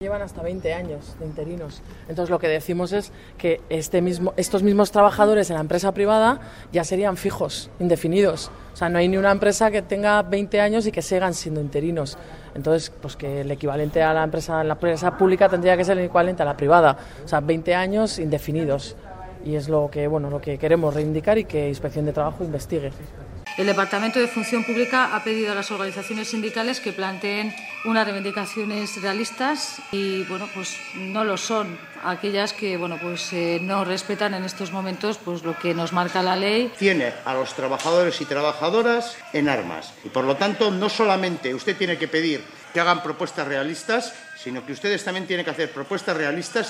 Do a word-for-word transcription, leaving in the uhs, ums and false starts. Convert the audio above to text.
Llevan hasta veinte años de interinos. Entonces lo que decimos es que este mismo, estos mismos trabajadores en la empresa privada ya serían fijos, indefinidos. O sea, no hay ni una empresa que tenga veinte años y que sigan siendo interinos. Entonces, pues que el equivalente a la empresa, la empresa pública tendría que ser el equivalente a la privada. O sea, veinte años indefinidos. Y es lo que, bueno, lo que queremos reivindicar y que Inspección de Trabajo investigue. El Departamento de Función Pública ha pedido a las organizaciones sindicales que planteen unas reivindicaciones realistas y, bueno, pues no lo son. Aquellas que, bueno, pues eh, no respetan en estos momentos pues lo que nos marca la ley. Tiene a los trabajadores y trabajadoras en armas y, por lo tanto, no solamente usted tiene que pedir que hagan propuestas realistas, sino que ustedes también tienen que hacer propuestas realistas